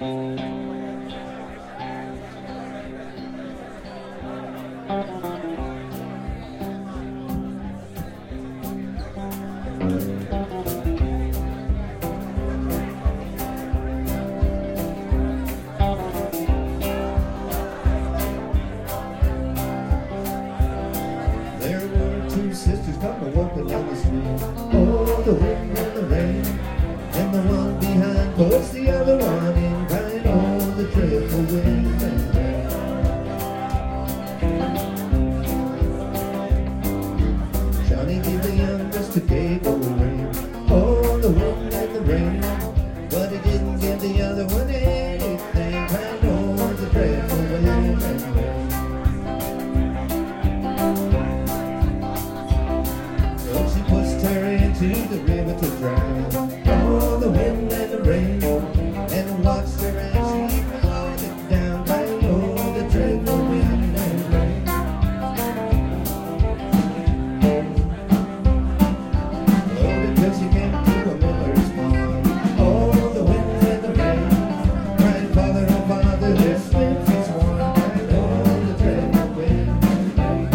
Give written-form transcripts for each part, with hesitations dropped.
Sisters come walking down the street. Oh, the wind and the rain, and the one behind puts the other one in crying. Oh, the dreadful wind and rain. Johnny gave the youngest a cake of rain. Oh, the wind and the rain, but he didn't give the other one anything. Crying, oh, the dreadful wind and rain. To the river to drown. Oh, the wind and the rain, and watched her as she floated down by, oh, the dreadful wind and rain. Oh, because she came to a miller's farm. Oh, the wind and the rain, cried, Father, oh, Father, this lips is warm. Oh, the dreadful wind and rain.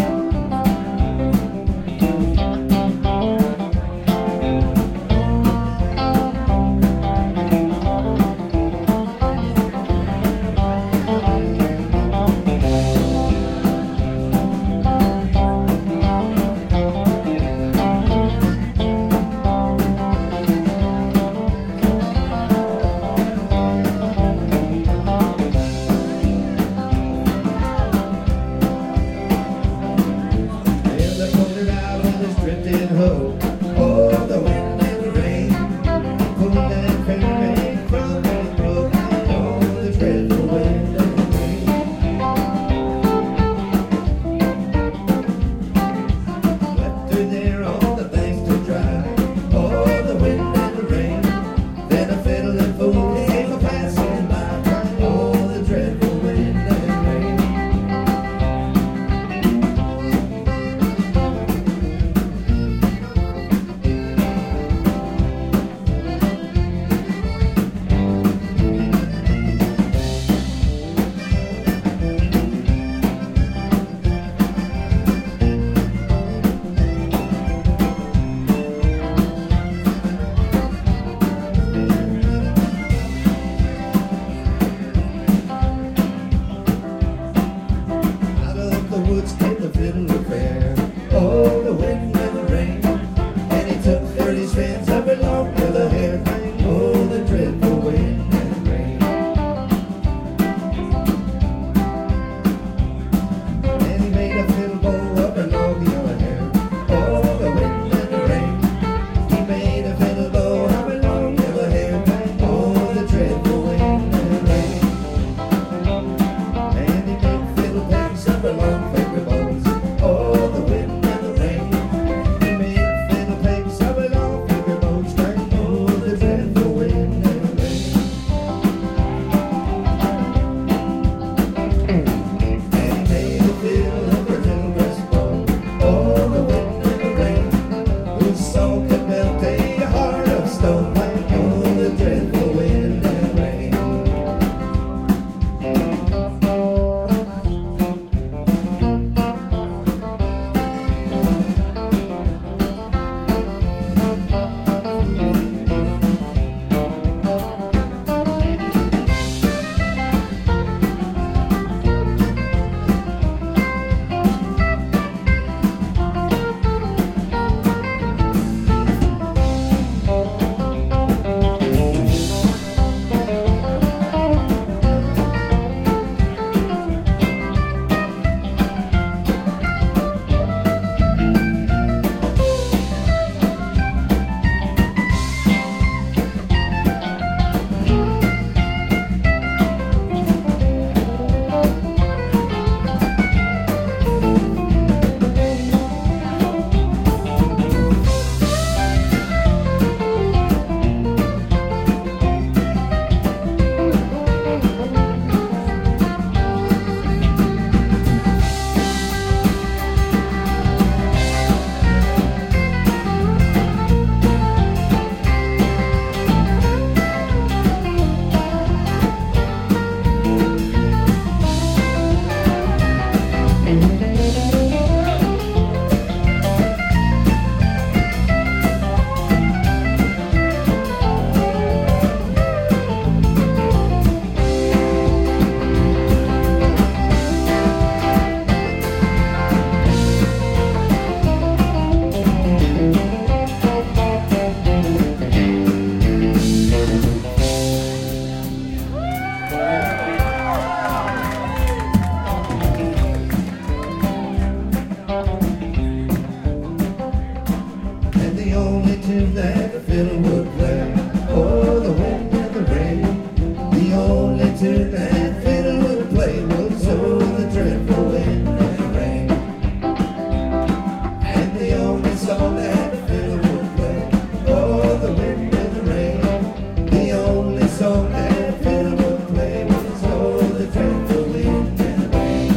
Oh, the wind and the rain, pulled that rain from the brook. Oh, the dreadful wind and the rain. Left her there on the banks to dry. Oh, the wind and the rain. Then a fiddling fool came a passing by. Oh, the dreadful wind and the rain. Woods came the fiddler fair. Oh, the wind and the rain, and he took 30 strands that belonged to the hair. Oh, the dreadful wind and rain. And he made a fiddle bow up and long yellow hair. Oh, the wind and the rain, he made a fiddle bow up and long yellow hair. Oh, the dreadful wind and rain. And he made fiddle picks up and long finger bows. Oh, tune that fiddle would play was oh, the dreadful wind and rain. And the only song that fiddle would play, oh, the wind and the rain. The only song that fiddle would play was oh, the dreadful wind and rain.